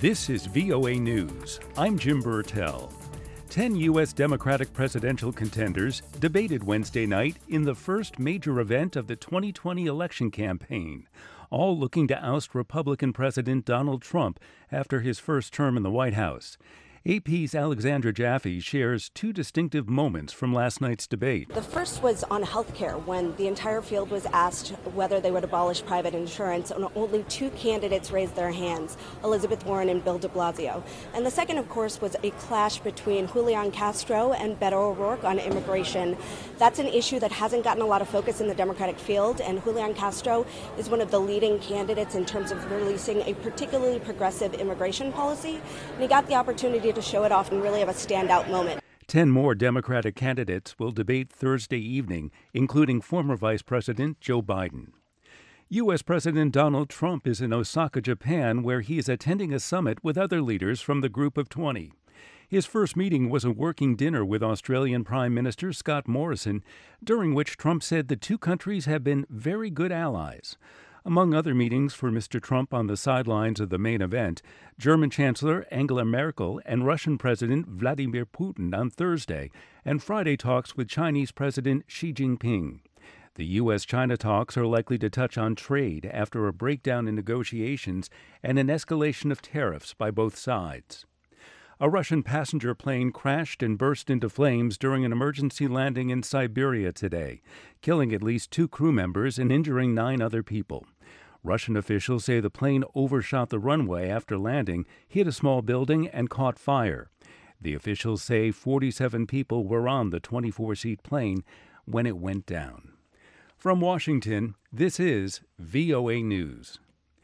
This is VOA News. I'm Jim Burtell. 10 U.S. Democratic presidential contenders debated Wednesday night in the first major event of the 2020 election campaign, all looking to oust Republican President Donald Trump after his first term in the White House. AP's Alexandra Jaffe shares two distinctive moments from last night's debate. The first was on health care, when the entire field was asked whether they would abolish private insurance, and only two candidates raised their hands, Elizabeth Warren and Bill de Blasio. And the second, of course, was a clash between Julian Castro and Beto O'Rourke on immigration. That's an issue that hasn't gotten a lot of focus in the Democratic field, and Julian Castro is one of the leading candidates in terms of releasing a particularly progressive immigration policy, and he got the opportunity to show it off and really have a standout moment. 10 more Democratic candidates will debate Thursday evening, including former Vice President Joe Biden. U.S. President Donald Trump is in Osaka, Japan, where he is attending a summit with other leaders from the Group of 20. His first meeting was a working dinner with Australian Prime Minister Scott Morrison, during which Trump said the two countries have been very good allies. Among other meetings for Mr. Trump on the sidelines of the main event, German Chancellor Angela Merkel and Russian President Vladimir Putin on Thursday, and Friday talks with Chinese President Xi Jinping. The U.S.-China talks are likely to touch on trade after a breakdown in negotiations and an escalation of tariffs by both sides. A Russian passenger plane crashed and burst into flames during an emergency landing in Siberia today, killing at least 2 crew members and injuring 9 other people. Russian officials say the plane overshot the runway after landing, hit a small building, and caught fire. The officials say 47 people were on the 24-seat plane when it went down. From Washington, this is VOA News.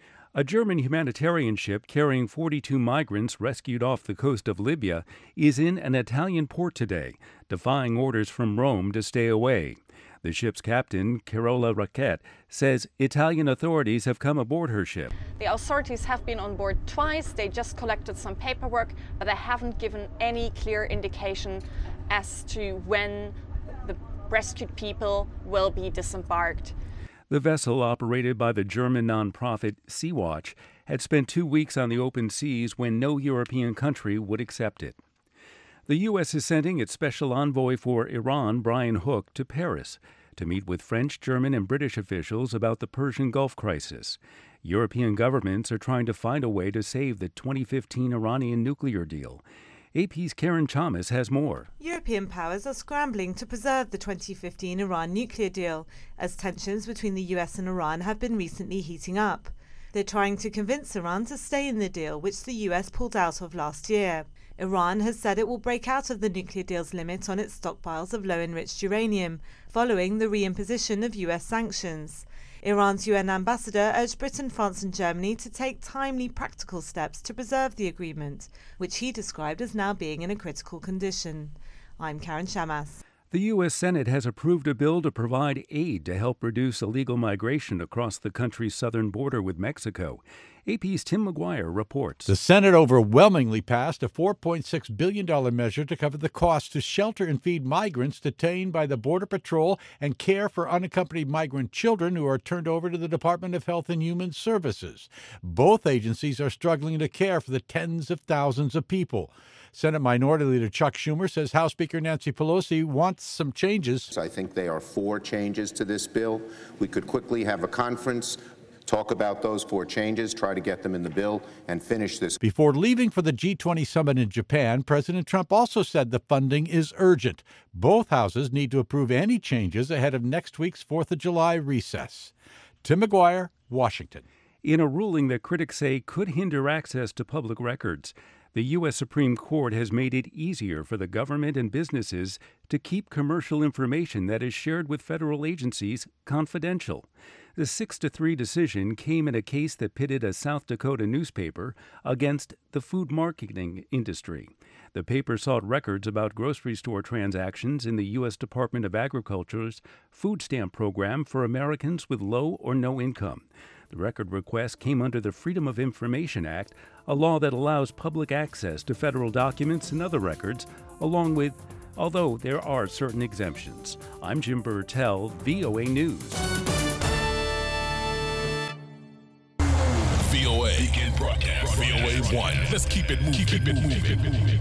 A German humanitarian ship carrying 42 migrants rescued off the coast of Libya is in an Italian port today, defying orders from Rome to stay away. The ship's captain, Carola Rackete, says Italian authorities have come aboard her ship. The authorities have been on board twice. They just collected some paperwork, but they haven't given any clear indication as to when the rescued people will be disembarked. The vessel, operated by the German nonprofit Sea-Watch, had spent 2 weeks on the open seas when no European country would accept it. The U.S. is sending its special envoy for Iran, Brian Hook, to Paris to meet with French, German, and British officials about the Persian Gulf crisis. European governments are trying to find a way to save the 2015 Iranian nuclear deal. AP's Karen Chalmers has more. European powers are scrambling to preserve the 2015 Iran nuclear deal, as tensions between the US and Iran have been recently heating up. They're trying to convince Iran to stay in the deal, which the US pulled out of last year. Iran has said it will break out of the nuclear deal's limit on its stockpiles of low-enriched uranium, following the reimposition of US sanctions. Iran's UN ambassador urged Britain, France and Germany to take timely practical steps to preserve the agreement, which he described as now being in a critical condition. I'm Karen Shamas. The U.S. Senate has approved a bill to provide aid to help reduce illegal migration across the country's southern border with Mexico. AP's Tim McGuire reports. The Senate overwhelmingly passed a $4.6 billion measure to cover the cost to shelter and feed migrants detained by the Border Patrol and care for unaccompanied migrant children who are turned over to the Department of Health and Human Services. Both agencies are struggling to care for the tens of thousands of people. Senate Minority Leader Chuck Schumer says House Speaker Nancy Pelosi wants some changes. I think there are 4 changes to this bill. We could quickly have a conference, talk about those 4 changes, try to get them in the bill, and finish this. Before leaving for the G20 summit in Japan, President Trump also said the funding is urgent. Both houses need to approve any changes ahead of next week's 4th of July recess. Tim McGuire, Washington. In a ruling that critics say could hinder access to public records, the U.S. Supreme Court has made it easier for the government and businesses to keep commercial information that is shared with federal agencies confidential. The 6-3 decision came in a case that pitted a South Dakota newspaper against the food marketing industry. The paper sought records about grocery store transactions in the U.S. Department of Agriculture's food stamp program for Americans with low or no income. The record request came under the Freedom of Information Act, a law that allows public access to federal documents and other records, although there are certain exemptions. I'm Jim Burtell, VOA News. VOA. Begin broadcast. VOA 1. Let's keep it moving.